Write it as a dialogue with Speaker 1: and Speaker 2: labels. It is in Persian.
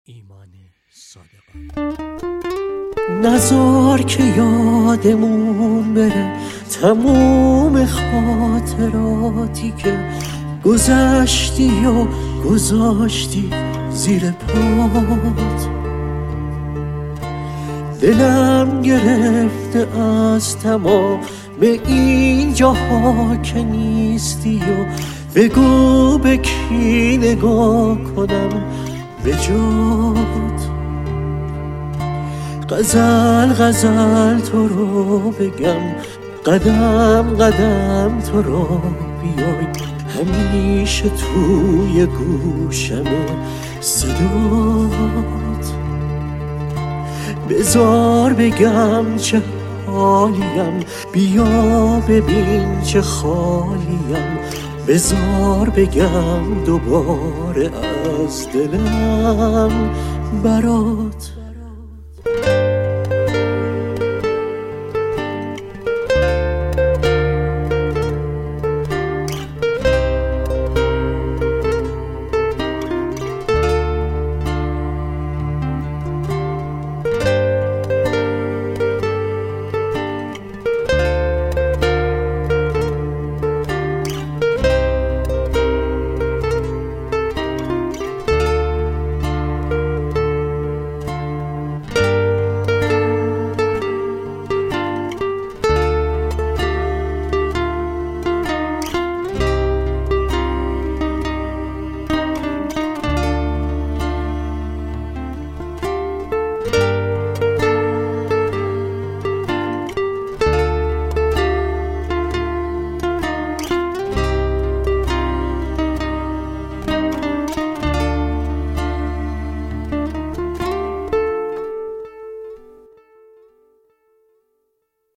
Speaker 1: ایمان صادقان. نذار که یادمون بره تموم خاطراتی که گذشتی و گذاشتی زیر پات. دلم گرفته از تمام این جاها که نیستی و بگو به کی نگاه کنم به جات. غزل غزل تو رو بگم، قدم قدم تو رو بیای، همیشه توی گوشم صدات. بذار بگم چه حالیم، بیا ببین چه خالیم. بذار بگم دوباره از دلم برات.